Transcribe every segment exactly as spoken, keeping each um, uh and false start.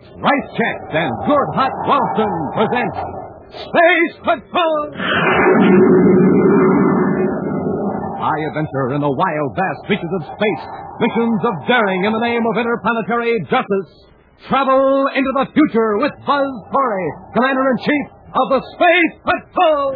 Right Check and Good Hot Ralston present Space Patrol! High adventure in the wild, vast reaches of space. Missions of daring in the name of interplanetary justice. Travel into the future with Buzz Corey, Commander-in-Chief of the Space Patrol!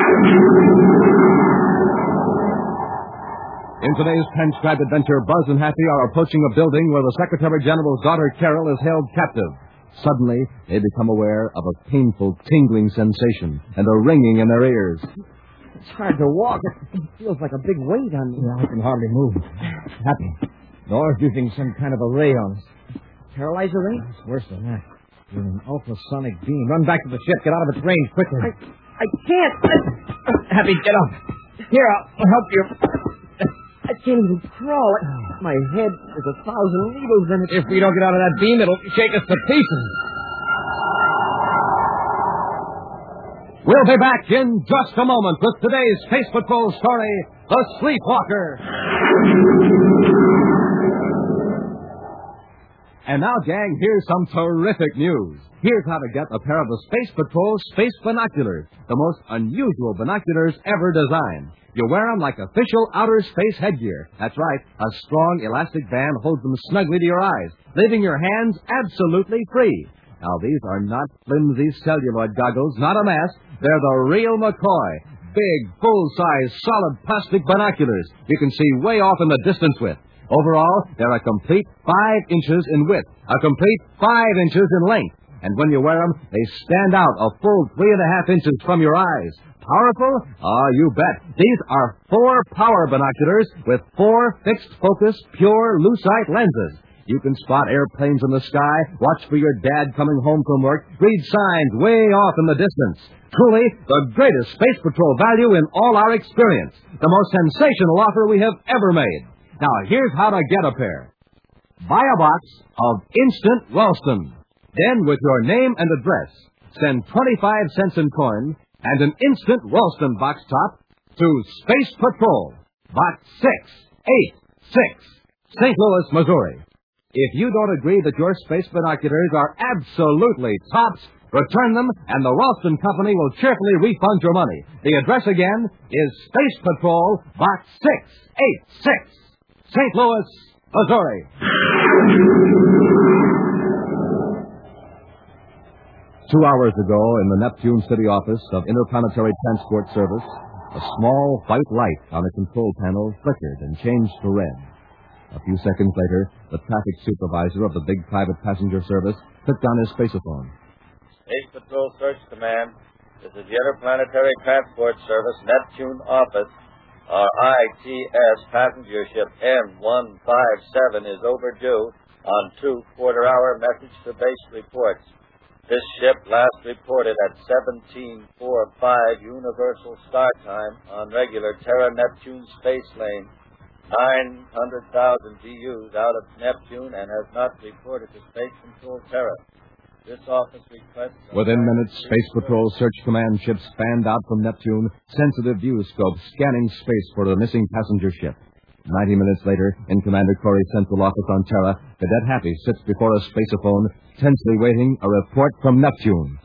In today's transcribed adventure, Buzz and Happy are approaching a building where the Secretary General's daughter, Carol, is held captive. Suddenly, they become aware of a painful, tingling sensation and a ringing in their ears. It's hard to walk. It feels like a big weight on me. Yeah, I can hardly move. Happy. Nora's using some kind of a ray on us. Paralyzer ray? It's worse than that. You're an ultrasonic beam. Run back to the ship. Get out of its range quickly. I, I can't. Happy, get up. Here, I'll help you. I can't even crawl. My head is a thousand needles in it. If we don't get out of that beam, it'll shake us to pieces. We'll be back in just a moment with today's Space Patrol story, The Sleepwalker. And now, gang, here's some terrific news. Here's how to get a pair of the Space Patrol Space Binoculars, the most unusual binoculars ever designed. You wear them like official outer space headgear. That's right, a strong elastic band holds them snugly to your eyes, leaving your hands absolutely free. Now, these are not flimsy celluloid goggles, not a mask. They're the real McCoy. Big, full-size, solid plastic binoculars you can see way off in the distance with. Overall, they're a complete five inches in width, a complete five inches in length. And when you wear them, they stand out a full three and a half inches from your eyes. Powerful? Ah, you bet. These are four power binoculars with four fixed-focus, pure lucite lenses. You can spot airplanes in the sky, watch for your dad coming home from work, read signs way off in the distance. Truly, the greatest Space Patrol value in all our experience. The most sensational offer we have ever made. Now, here's how to get a pair. Buy a box of Instant Ralston. Then, with your name and address, send twenty-five cents in coin and an Instant Ralston box top to Space Patrol, Box six eight six, Saint Louis, Missouri. If you don't agree that your space binoculars are absolutely tops, return them, and the Ralston Company will cheerfully refund your money. The address again is Space Patrol, Box six eight six, Saint Louis, Missouri. Two hours ago, in the Neptune City office of Interplanetary Transport Service, a small white light on the control panel flickered and changed to red. A few seconds later, the traffic supervisor of the big private passenger service clicked on his spaceophone. Space Patrol Search Command. This is the Interplanetary Transport Service Neptune office. Our I T S passenger ship M one five seven is overdue on two quarter-hour message-to-base reports. This ship last reported at seventeen forty-five Universal Start Time on regular Terra-Neptune space lane. nine hundred thousand G Us out of Neptune and has not reported to Space Control Terra. This office requests... Within minutes, Space Patrol Search Command ships fanned out from Neptune, sensitive viewscope scanning space for the missing passenger ship. Ninety minutes later, in Commander Corey's central office on Terra, Cadet Happy sits before a spaceophone, tensely waiting a report from Neptune.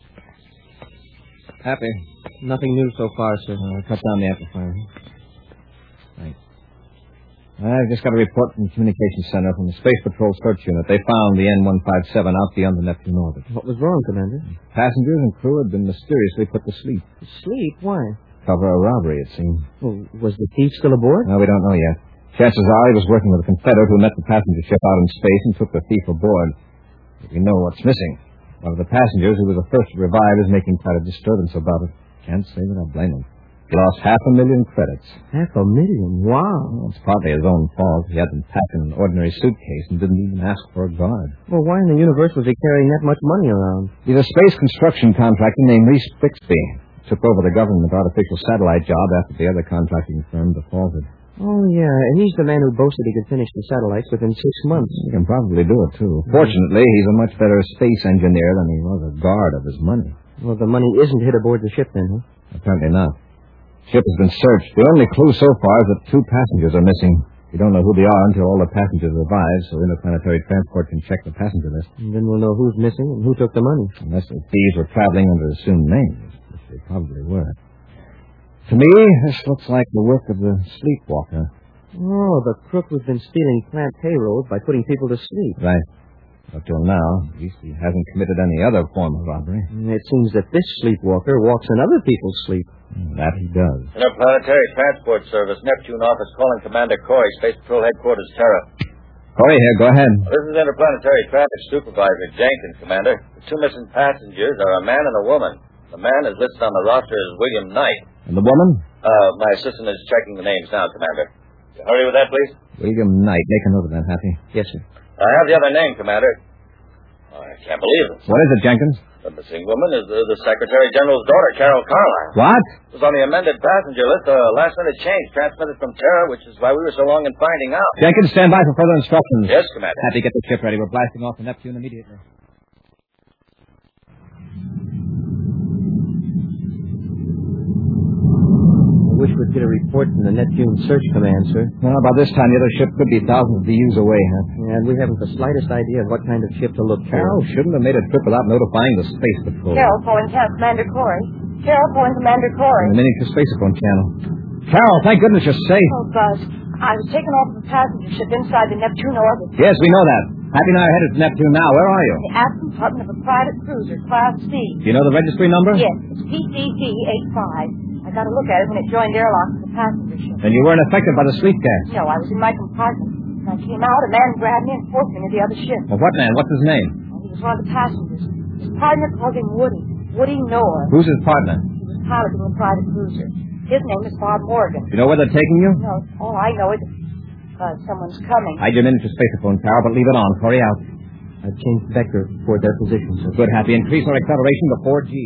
Happy. Nothing new so far, sir. Uh, cut down the amplifier. Thanks. I've just got a report from the Communications Center from the Space Patrol Search Unit. They found the N one five seven out beyond the Neptune orbit. What was wrong, Commander? Passengers and crew had been mysteriously put to sleep. Sleep? Why? Cover a robbery, it seemed. Well, was the thief still aboard? No, we don't know yet. Chances are he was working with a Confederate who met the passenger ship out in space and took the thief aboard. But we know what's missing. One of the passengers who was the first to revive is making quite a disturbance about it. Can't say that I blame him. He lost half a million credits. Half a million? Wow. Well, it's partly his own fault. He had them packed in an ordinary suitcase and didn't even ask for a guard. Well, why in the universe was he carrying that much money around? He's a space construction contractor named Reese Bixby. Took over the government artificial satellite job after the other contracting firm defaulted. Oh, yeah, and he's the man who boasted he could finish the satellites within six months. He can probably do it, too. Fortunately, he's a much better space engineer than he was a guard of his money. Well, the money isn't hid aboard the ship, then, huh? Apparently not. The ship has been searched. The only clue so far is that two passengers are missing. We don't know who they are until all the passengers arrive, so interplanetary transport can check the passenger list. And then we'll know who's missing and who took the money. Unless the thieves were traveling under assumed names, which they probably were. To me, this looks like the work of the sleepwalker. Oh, the crook who's been stealing plant payrolls by putting people to sleep. Right. Up till now, at least he hasn't committed any other form of robbery. It seems that this sleepwalker walks in other people's sleep. That he does. Interplanetary Transport Service, Neptune office, calling Commander Corey, Space Patrol Headquarters, Terra. Corey here, go ahead. This is Interplanetary Traffic Supervisor Jenkins, Commander. The two missing passengers are a man and a woman. The man is listed on the roster as William Knight. And the woman? Uh, my assistant is checking the names now, Commander. Hurry with that, please. William Knight. Make a note of that, Happy. Yes, sir. I have the other name, Commander. Oh, I can't believe it. What is it, Jenkins? The missing woman is the, the Secretary General's daughter, Carol Carlisle. What? It was on the amended passenger list, a last-minute change transmitted from Terra, which is why we were so long in finding out. Jenkins, stand by for further instructions. Yes, Commander. Happy, get the ship ready. We're blasting off to Neptune immediately. I wish we'd get a report from the Neptune Search Command, sir. Well, by this time, the other ship could be thousands of views away, huh? Yeah, and we haven't the slightest idea of what kind of ship to look for. Carol shouldn't have made a trip without notifying the Space Patrol. Carol calling Commander Corey. Carol calling Commander Corey. The miniature spacephone channel. Carol, thank goodness you're safe. Oh, Buzz. I was taken off of a passenger ship inside the Neptune orbit. Yes, we know that. Happy and I are headed to Neptune now. Where are you? The acting compartment of a private cruiser, Class C. Do you know the registry number? Yes, it's P C D eighty-five. I got a look at it when it joined airlock with the passenger ship. Then you weren't affected by the sleep gas. No, I was in my compartment. When I came out, a man grabbed me and forced me to the other ship. Well, what man? What's his name? Well, he was one of the passengers. His partner called him Woody. Woody Noah. Who's his partner? He was piloting the private cruiser. His name is Bob Morgan. You know where they're taking you? No, all I know is uh, someone's coming. Hide your miniature spacephone, Carol, but leave it on. Corey out. I've changed vector toward their position, sir. Good, Happy. Increase our acceleration to four G.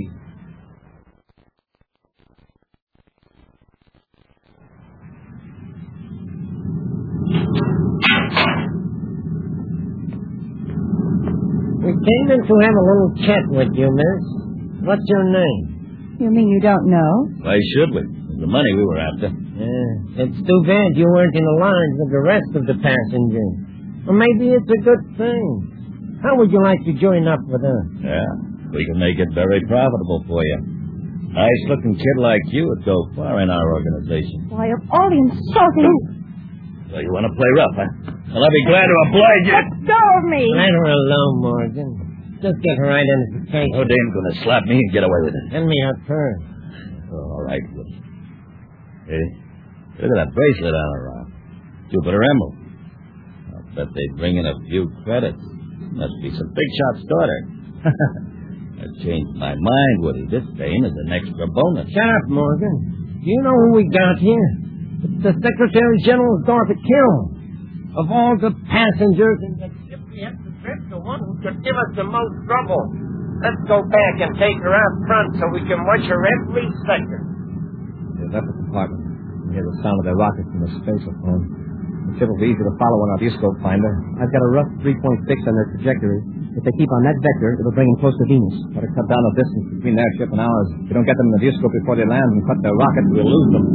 We came in to have a little chat with you, miss. What's your name? You mean you don't know? Why should we? It's the money we were after. Yeah, it's too bad you weren't in the lines with the rest of the passengers. Or maybe it's a good thing. How would you like to join up with us? Yeah, we can make it very profitable for you. Nice-looking kid like you would go far in our organization. Why, of all the insulting... So you want to play rough, huh? Well, I'll be glad to oblige you. Let go of me! Let her alone, Morgan. Just get her identification. Oh, Dame's going to slap me and get away with it. Send me her purse. Oh, all right, Woody. Hey, look at that bracelet on her arm. Jupiter Emerald. I'll bet they bring in a few credits. Must be some big shot's daughter. I changed my mind, Woody. This dame is an extra bonus. Shut up, Morgan. Do you know who we got here? It's the Secretary General's daughter, Carol. Of all the passengers in the ship we have to trip, the one who could give us the most trouble. Let's go back and take her out front so we can watch her every second. They left the compartment. We hear the sound of their rockets from the spacephone. The ship will be easy to follow on our viewscope finder. I've got a rough three point six on their trajectory. If they keep on that vector, it'll bring them close to Venus. Got to cut down the distance between their ship and ours. If we don't get them in the viewscope before they land and cut their rockets, we'll lose them.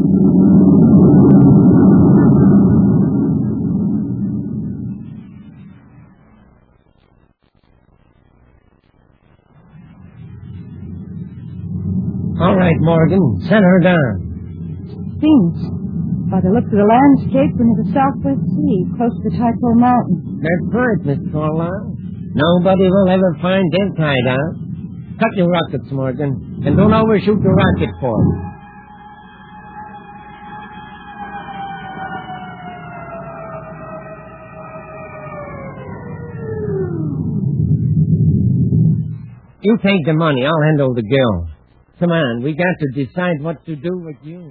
All right, Morgan. Set her down. Venus. By the looks of the landscape, we're near the Southwest Sea, close to the Tycho Mountain. That's right, Miss Carlisle. Nobody will ever find them tied out. Cut your rockets, Morgan, and don't overshoot the rocket port. You take the money. I'll handle the girl. Come on, we got to decide what to do with you.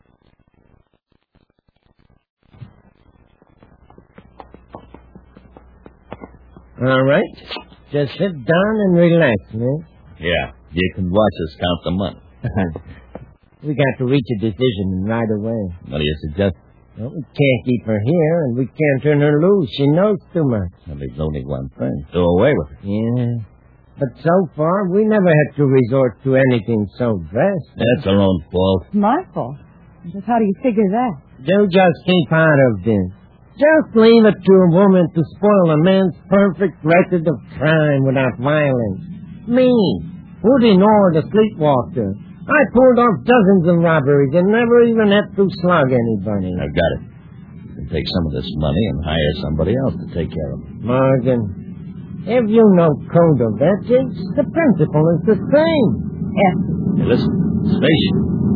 All right. Just sit down and relax, miss. Yeah, you can watch us count the money. We got to reach a decision right away. What do you suggest? Well, we can't keep her here, and we can't turn her loose. She knows too much. Well, there's only one thing. Do away with it. Yeah. But so far, we never had to resort to anything so drastic. That's our own fault. My fault. Just how do you figure that? They'll just keep out of this. Just leave it to a woman to spoil a man's perfect record of crime without violence. Me, Woody Nor, the sleepwalker. I pulled off dozens of robberies and never even had to slug anybody. I've got it. You can take some of this money and hire somebody else to take care of it. Morgan, if you know code of ethics, the principle is the same. Yes. Hey, listen, station.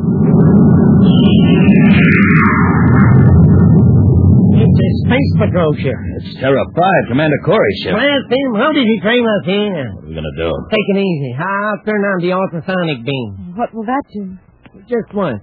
It's a space patrol ship. It's Terra five, Commander Corey's ship. Blast him, how did he frame us here? What are we going to do? Take it easy. I'll turn on the ultrasonic beam. What will that do? Just once.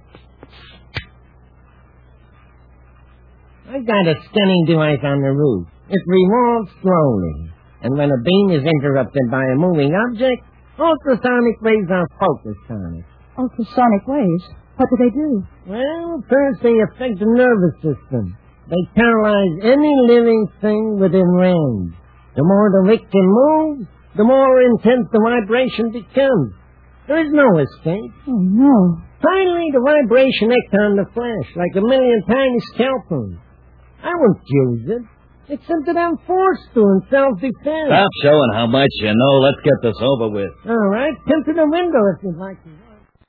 I've got a scanning device on the roof. It revolves slowly. And when a beam is interrupted by a moving object, ultrasonic waves are focused on it. Ultrasonic waves? What do they do? Well, first they affect the nervous system. They paralyze any living thing within range. The more the victim moves, the more intense the vibration becomes. There is no escape. Oh, no. Finally, the vibration acts on the flesh like a million tiny scalpels. I won't use it, except that I'm forced to in self-defense. Stop showing how much you know. Let's get this over with. All right, come to the window if you'd like to.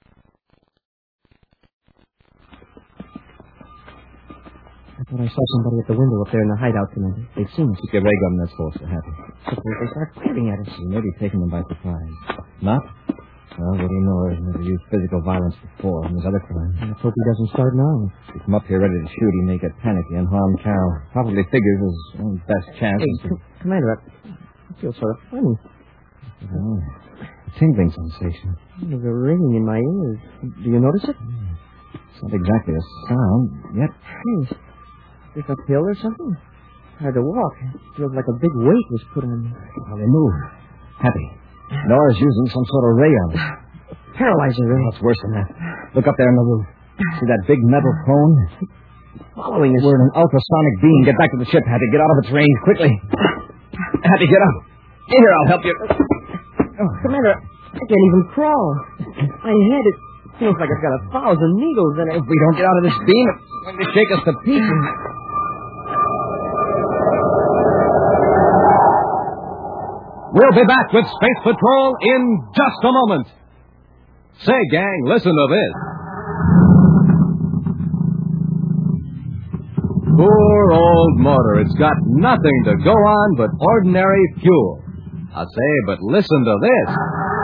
I thought I saw somebody at the window up there in the hideout tonight. They've seen us. Keep your ray gun in this force, Happy. Suppose they start firing at us. You may be taking them by surprise. Not? Well, Woody Nor has never used physical violence before in his other crimes. Let's hope he doesn't start now. If you come up here ready to shoot, he may get panicky and harm Carol. Probably figures his own best chance Hey, is to... C- Commander, I I feel sort of funny. Oh, a tingling sensation. There's a ringing in my ears. Do you notice it? It's not exactly a sound, yet... Hey, is this a pill or something? Hard to walk. It feels like a big weight was put on me. Well, they move. Happy. Nora's using some sort of ray on us. Paralyzer ray. Oh, it's worse than that. Look up there on the roof. See that big metal cone? Following us. We're in an ultrasonic beam. Get back to the ship, Happy. Get out of its range, quickly. Happy, get up. Here, I'll help you. Oh, Commander, I can't even crawl. My head, it feels like it's got a thousand needles in it. If we don't get out of this beam, it's going to shake us to pieces. We'll be back with Space Patrol in just a moment. Say, gang, listen to this. Poor old motor. It's got nothing to go on but ordinary fuel. I say, but listen to this.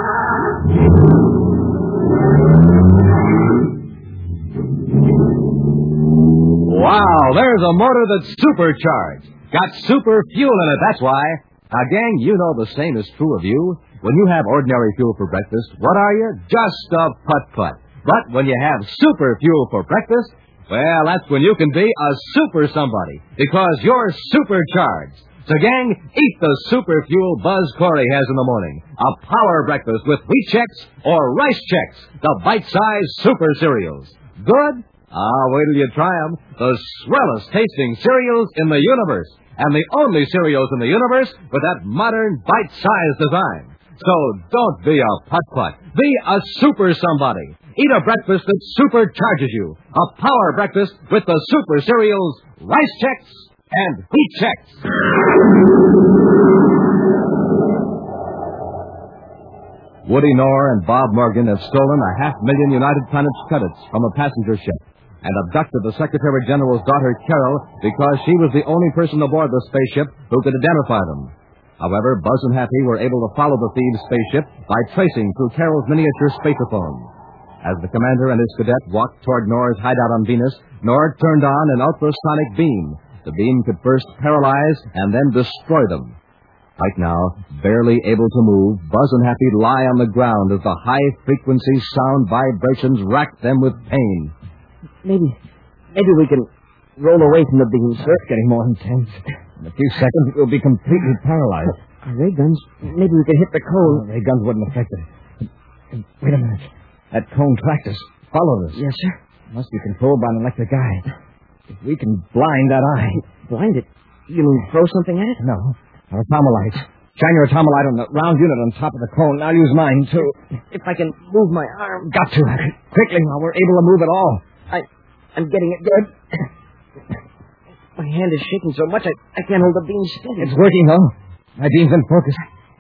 Wow, there's a motor that's supercharged. Got super fuel in it, that's why. Now, gang, you know the same is true of you. When you have ordinary fuel for breakfast, what are you? Just a putt-putt. But when you have super fuel for breakfast, well, that's when you can be a super somebody, because you're supercharged. So, gang, eat the super fuel Buzz Corey has in the morning. A power breakfast with wheat checks or rice checks, the bite-sized super cereals. Good? Ah, wait till you try them. The swellest tasting cereals in the universe. And the only cereals in the universe with that modern bite-sized design. So don't be a putt-putt. Be a super somebody. Eat a breakfast that supercharges you. A power breakfast with the super cereals, rice checks, and wheat checks. Woody Nor and Bob Morgan have stolen a half million United Planets credits from a passenger ship and abducted the Secretary General's daughter, Carol, because she was the only person aboard the spaceship who could identify them. However, Buzz and Happy were able to follow the thieves' spaceship by tracing through Carol's miniature spaceophone. As the commander and his cadet walked toward Nor's hideout on Venus, Nor turned on an ultrasonic beam. The beam could first paralyze and then destroy them. Right now, barely able to move, Buzz and Happy lie on the ground as the high-frequency sound vibrations rack them with pain. Maybe, maybe we can roll away from the beam, sir. It's getting more intense. In a few seconds, we'll be completely paralyzed. Our ray guns, maybe we can hit the cone. Oh, ray guns wouldn't affect it. Wait a minute. That cone tracked us. Followed us. Yes, sir. It must be controlled by an electric eye. If we can blind that eye. Blind it? You mean throw something at it? No. Our atomolites. Shine your atomolite on the round unit on top of the cone. I'll use mine, too. If I can move my arm. Got to. Quickly while we're able to move at all. I, I'm getting it good. My hand is shaking so much I, I can't hold the beam steady. It's working, though. My beam's in focus.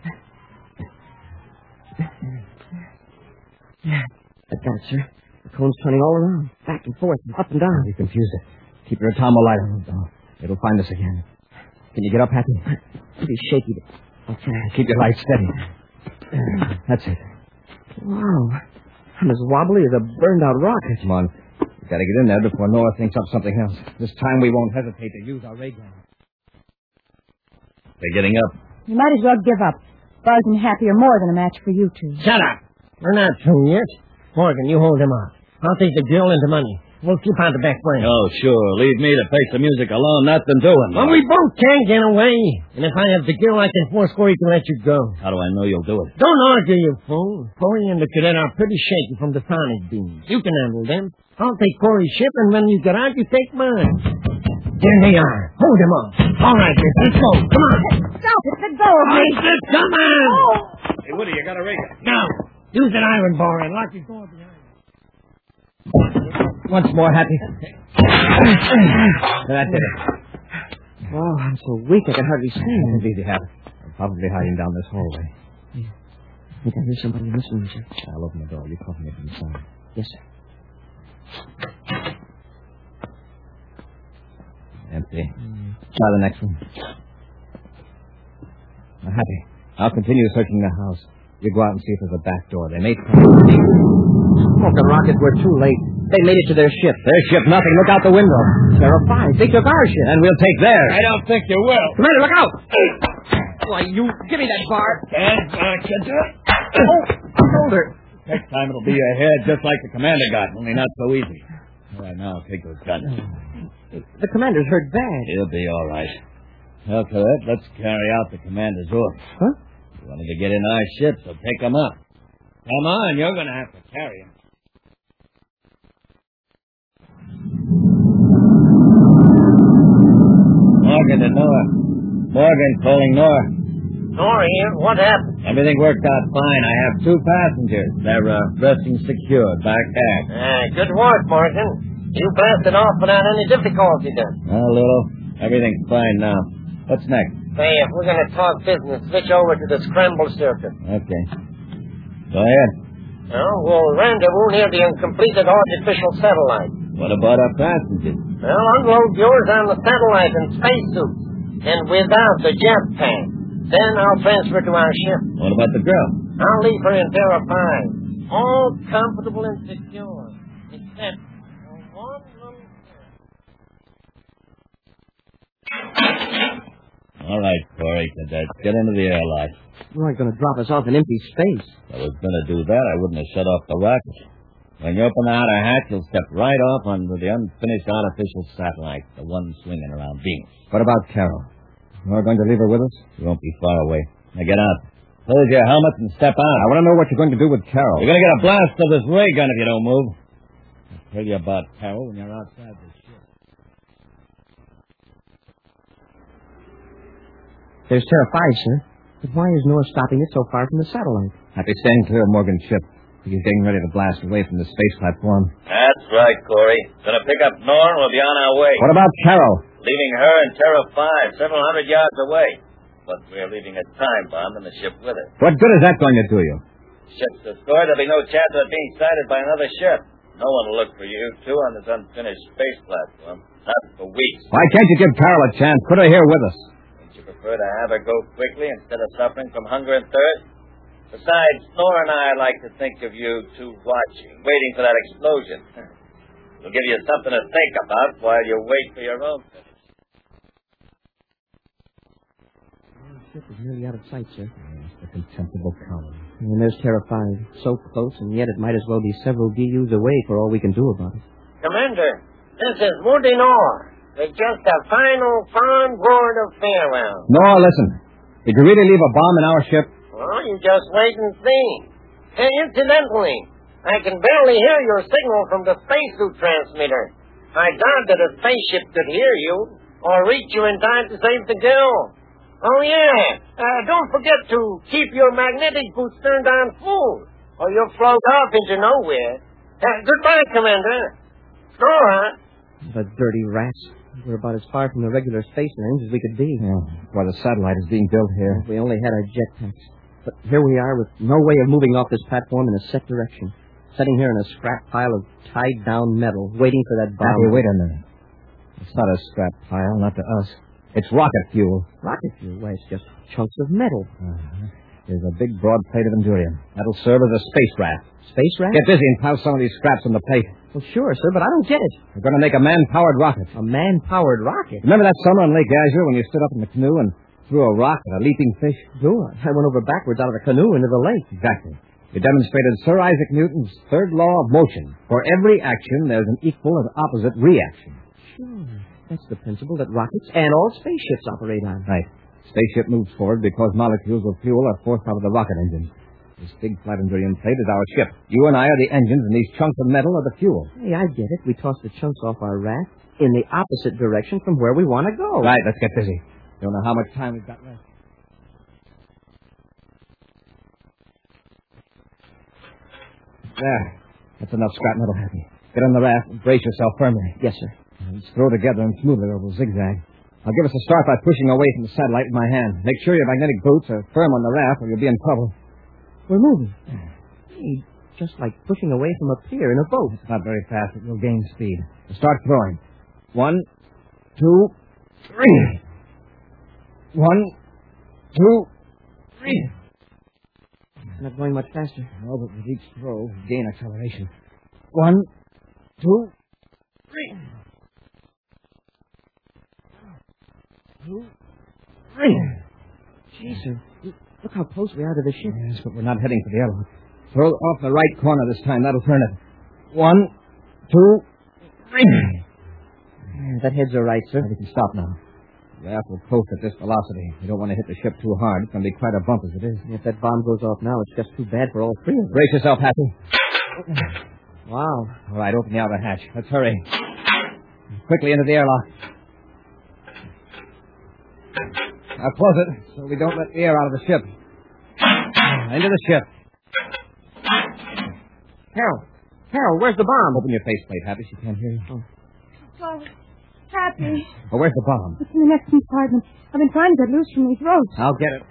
Like that, sir. The cone's turning all around, back and forth, and up and down. You confused it. Keep your atomo light on, though. It'll find us again. Can you get up, Happy? Pretty shaky, but I'll try. Keep your light steady. That's it. Wow. I'm as wobbly as a burned-out rocket. Come on. We've got to get in there before Nora thinks up something else. This time we won't hesitate to use our ray gun. They're getting up. You might as well give up. Buzz and Happy are more than a match for you two. Shut up. We're not through yet. Morgan, you hold him off. I'll take the girl and the money. We'll keep out the back way. Oh, sure. Leave me to face the music alone. Nothing doing. Well, we both can't get away. And if I have the girl, I can force Corey to let you go. How do I know you'll do it? Don't argue, you fool. Corey and the cadet are pretty shaky from the sonic beams. You can handle them. I'll take Corey's ship, and when you get out, you take mine. There they are. Hold him off. All right, miss. Let's go. Come on. Stop it. Let go of me. I said, come on. Oh. Hey, Woody, you got a ray gun. Now, use that iron bar and lock your door behind you. Once more, Happy. That's it. Oh, I'm so weak I can hardly stand. It's easy, Happy. I'm probably hiding down this hallway. I think I hear somebody listening, sir. I'll open the door. You cover me from the side. Yes, sir. Empty. Try the next one. Now, Happy, I'll continue searching the house. You go out and see if there's a back door. They may try. Oh, the rockets were too late. They made it to their ship. Their ship, nothing. Look out the window. They're five. They took our ship. And we'll take theirs. I don't think you will. Commander, look out! Why, you... Give me that bar. And back you do it. Oh, shoulder. Next time it'll be your head, just like the commander got, only not so easy. All right, now take those guns. The commander's hurt bad. He'll be all right. Well, Cadet, let's carry out the commander's orders. Huh? You wanted to get in our ship, so pick him up. Come on, you're going to have to carry him. Morgan to Nora. Morgan calling Nora. Nora here. What happened? Everything worked out fine. I have two passengers. They're uh, resting secure back aft. Ah, good work, Morgan. You blasted off without any difficulty then. A little. Everything's fine now. What's next? Hey, if we're going to talk business, switch over to the scramble circuit. Okay. Go ahead. Well, we'll rendezvous near the uncompleted artificial satellite. What about our passengers? Well, unload yours on the satellite and spacesuit, and without the jetpack. Then I'll transfer to our ship. What about the girl? I'll leave her in Terra five. All comfortable and secure. Except for one little thing. All right, Corey, Cadet. Get into the airlock. You aren't going to drop us off in empty space. If I was going to do that, I wouldn't have shut off the rocket. When you open the outer hatch, you'll step right off onto the unfinished artificial satellite, the one swinging around Venus. What about Carol? You're going to leave her with us? You won't be far away. Now get out. Close your helmet and step out. I want to know what you're going to do with Carol. You're going to get a blast of this ray gun if you don't move. I'll tell you about Carol when you're outside the ship. There's Terra five, sir. But why is Nora stopping it so far from the satellite? Happy staying clear of Morgan's ship. He's getting ready to blast away from the space platform. That's right, Corey. Gonna pick up Nora and we'll be on our way. What about Carol? Leaving her in Terra five, several hundred yards away. But we're leaving a time bomb in the ship with her. What good is that going to do you? Ship's destroyed, there'll be no chance of it being sighted by another ship. No one will look for you, two, on this unfinished space platform. Not for weeks. Why can't you give Carol a chance? Put her here with us. Wouldn't you prefer to have her go quickly instead of suffering from hunger and thirst? Besides, Nora and I like to think of you two watching, waiting for that explosion. We'll give you something to think about while you wait for your own finish. The ship is nearly out of sight, sir. Yes, the contemptible colony. And there's Terra five. So close, and yet it might as well be several D Us away for all we can do about it. Commander, this is Woody Nora. With just a final, fond word of farewell. No, listen. Did you really leave a bomb in our ship? Well, you just wait and see. And incidentally, I can barely hear your signal from the spacesuit transmitter. I doubt that a spaceship could hear you or reach you in time to save the girl. Oh, yeah. Uh, don't forget to keep your magnetic boots turned on full, or you'll float off into nowhere. Uh, goodbye, Commander. Nora. The dirty rats. We're about as far from the regular space lanes as we could be. Yeah, while the satellite is being built here. We only had our jetpacks. But here we are with no way of moving off this platform in a set direction. Sitting here in a scrap pile of tied-down metal, waiting for that bomb. Happy, wait a minute. It's not a scrap pile, not to us. It's rocket fuel. Rocket fuel? Why, it's just chunks of metal. Uh-huh. There's a big, broad plate of endurium. That'll serve as a space raft. Space raft? Get busy and pile some of these scraps on the plate. Well, sure, sir, but I don't get it. We're going to make a man-powered rocket. A man-powered rocket? Remember that summer on Lake Azure when you stood up in the canoe and threw a rock at a leaping fish? Sure. I went over backwards out of the canoe into the lake. Exactly. You demonstrated Sir Isaac Newton's third law of motion. For every action, there's an equal and opposite reaction. Sure. That's the principle that rockets and all spaceships operate on. Right. Spaceship moves forward because molecules of fuel are forced out of the rocket engine. This big flat endurium plate is our ship. You and I are the engines, and these chunks of metal are the fuel. Hey, I get it. We toss the chunks off our raft in the opposite direction from where we want to go. Right, let's get busy. Don't know how much time we've got left. There. That's enough scrap metal, Happy. Get on the raft and brace yourself firmly. Yes, sir. And throw together and smoothly or we'll zigzag. I'll give us a start by pushing away from the satellite with my hand. Make sure your magnetic boots are firm on the raft or you'll be in trouble. We're moving. Hey, just like pushing away from a pier in a boat. It's not very fast, but we'll gain speed. We'll start throwing. One, two, three. One, two, three. Not going much faster. No, but with each throw, we gain acceleration. One, two, three. Two, three. Gee, sir. Look how close we are to the ship. Yes, but we're not heading for the airlock. Throw off the right corner this time. That'll turn it. One, two, three. Yeah, that head's all right, sir. We can stop now. The raft will coast at this velocity. You don't want to hit the ship too hard. It's going to be quite a bump as it is. If that bomb goes off now, it's just too bad for all three of us. Brace yourself, Happy. Wow. All right, open the outer hatch. Let's hurry. Quickly into the airlock. Now close it so we don't let the air out of the ship. Into the ship. Carol. Carol, where's the bomb? Open your faceplate, Happy. She can't hear you. Oh. Oh, Happy. Oh, where's the bomb? It's in the next compartment. I've been trying to get loose from these ropes. I'll get it.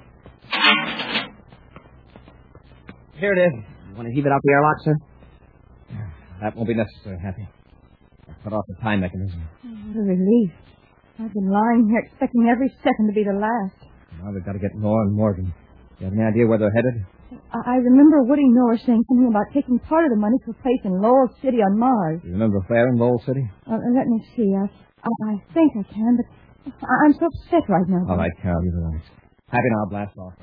Here it is. You want to heave it out the airlock, sir? That won't be necessary, Happy. I'll cut off the time mechanism. Oh, what a relief. I've been lying here expecting every second to be the last. Now we've got to get Moore and Morgan. You have any idea where they're headed? I, I remember Woody Noor saying something about taking part of the money to a place in Lowell City on Mars. You remember where in Lowell City? Uh, let me see. I, I, I think I can, but I, I'm so upset right now. All right, Carol, you relax. Happy now, blast off.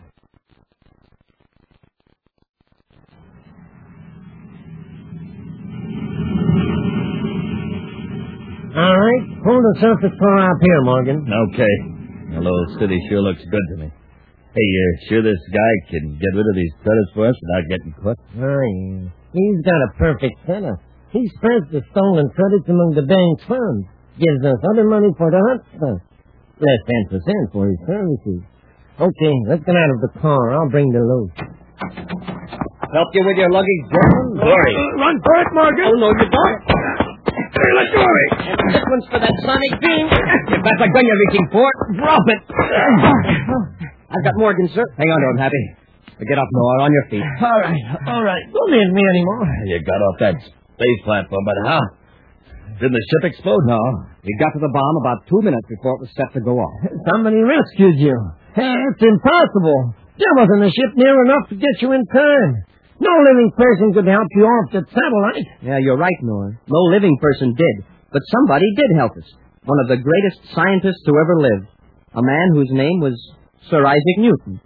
All right, pull the surface car up here, Morgan. Okay. Hello, city sure looks good to me. Hey, you uh, sure this guy can get rid of these credits for us without getting caught? Oh, yeah. He's got a perfect setup. He spreads the stolen credits among the bank's funds. Gives us other money for the hot stuff. Less ten percent for his services. Okay, let's get out of the car. I'll bring the load. Help you with your luggage, gentlemen? Sorry. Uh, run for it, Morgan. Oh, no, you don't. Hey, let go of me. And this one's for that sonic beam. If that's a gun you're reaching for, drop it. I've got Morgan, sir. Hang on to him, Happy. Get up, Noah, on your feet. All right, all right. Don't need me anymore. You got off that space platform, but how? Didn't the ship explode? No. We got to the bomb about two minutes before it was set to go off. Somebody rescued you. Hey, it's impossible. There wasn't a ship near enough to get you in time. No living person could help you off that satellite. Yeah, you're right, Noah. No living person did. But somebody did help us. One of the greatest scientists who ever lived. A man whose name was Sir Isaac Newton.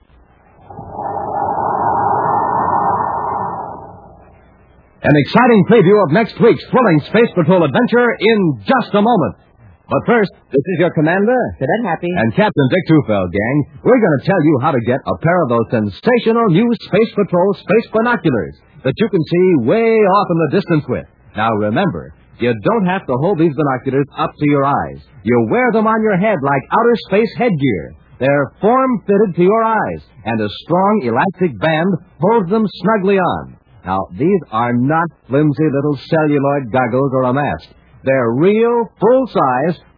An exciting preview of next week's thrilling Space Patrol adventure in just a moment. But first, this is your commander, Cadet Happy, and Captain Dick Tufeld, gang. We're going to tell you how to get a pair of those sensational new Space Patrol space binoculars that you can see way off in the distance with. Now, remember, you don't have to hold these binoculars up to your eyes. You wear them on your head like outer space headgear. They're form-fitted to your eyes, and a strong elastic band holds them snugly on. Now, these are not flimsy little celluloid goggles or a mask. They're real, full-size,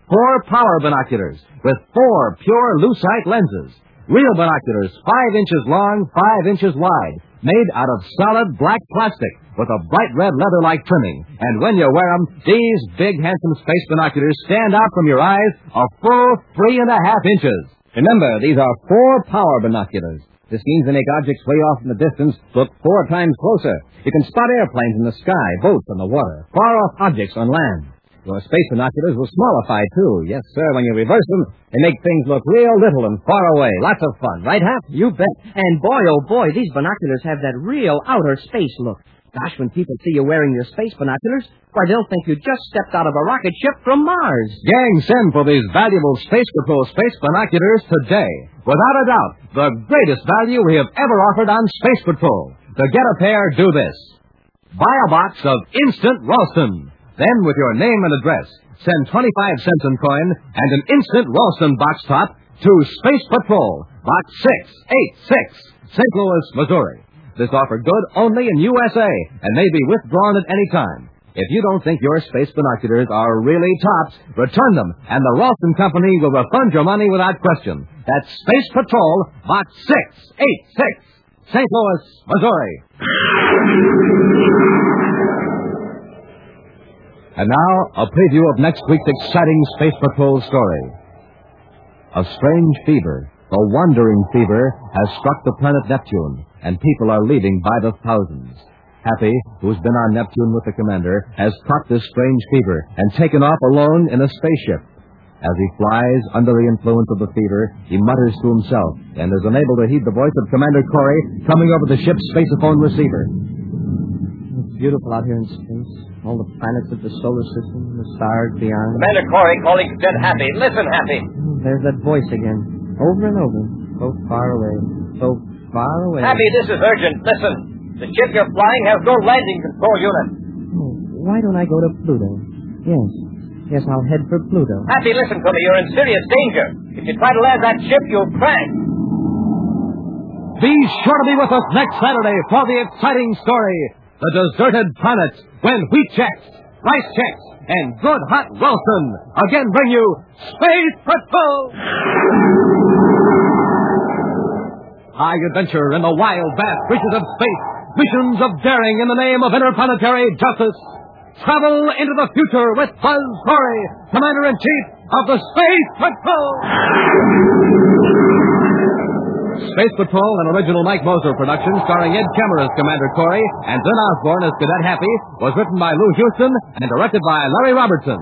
four power binoculars with four pure lucite lenses. Real binoculars five inches long, five inches wide, made out of solid black plastic with a bright red leather-like trimming. And when you wear them, these big, handsome space binoculars stand out from your eyes a full three and a half inches. Remember, these are four power binoculars. This means they make objects way off in the distance look four times closer. You can spot airplanes in the sky, boats on the water, far-off objects on land. Your space binoculars will smallify, too. Yes, sir, when you reverse them, they make things look real little and far away. Lots of fun, right, Hap? You bet. And boy, oh boy, these binoculars have that real outer space look. Gosh, when people see you wearing your space binoculars, why, they'll think you just stepped out of a rocket ship from Mars. Gang, send for these valuable Space Patrol space binoculars today. Without a doubt, the greatest value we have ever offered on Space Patrol. To get a pair, do this. Buy a box of Instant Ralston. Then, with your name and address, send twenty-five cents in coin and an Instant Ralston box top to Space Patrol, Box six eight six, Saint Louis, Missouri. This offer good only in U S A and may be withdrawn at any time. If you don't think your space binoculars are really tops, return them, and the Ralston Company will refund your money without question. That's Space Patrol, Box six eight six, Saint Louis, Missouri. And now, a preview of next week's exciting Space Patrol story. A strange fever, the wandering fever, has struck the planet Neptune, and people are leaving by the thousands. Happy, who's been on Neptune with the commander, has caught this strange fever and taken off alone in a spaceship. As he flies under the influence of the fever, he mutters to himself and is unable to heed the voice of Commander Corey coming over the ship's spaceophone receiver. It's beautiful out here in space. All the planets of the solar system, the stars beyond. Commander Corey calling Lieutenant Happy. Listen, Happy. There's that voice again. Over and over. So far away. So far away. Happy, this is urgent. Listen. The ship you're flying has no landing control unit. Oh, why don't I go to Pluto? Yes. Yes, I'll head for Pluto. Happy, listen to me. You're in serious danger. If you try to land that ship, you'll crash. Be sure to be with us next Saturday for the exciting story, The Deserted Planet, when wheat checks, rice checks, and good hot Ralston again bring you Space Patrol! High adventure in the wild, vast reaches of space. Missions of daring in the name of interplanetary justice. Travel into the future with Buzz Corey, Commander-in-Chief of the Space Patrol. Space Patrol, an original Mike Moser production starring Ed Kemmer as Commander Corey and Glenn Osborne as Cadet Happy, was written by Lou Houston and directed by Larry Robertson.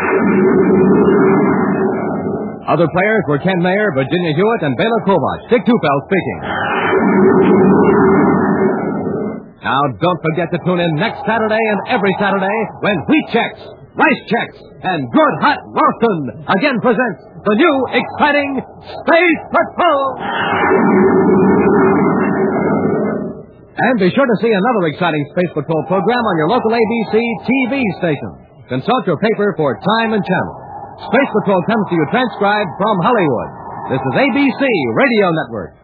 Other players were Ken Mayer, Virginia Hewitt, and Bela Kovac. Dick Tupel speaking. Now, don't forget to tune in next Saturday and every Saturday when Wheat Checks, Rice Checks, and Good Hot Ralston again presents the new exciting Space Patrol. And be sure to see another exciting Space Patrol program on your local A B C T V station. Consult your paper for time and channel. Space Patrol comes to you transcribed from Hollywood. This is A B C Radio Network.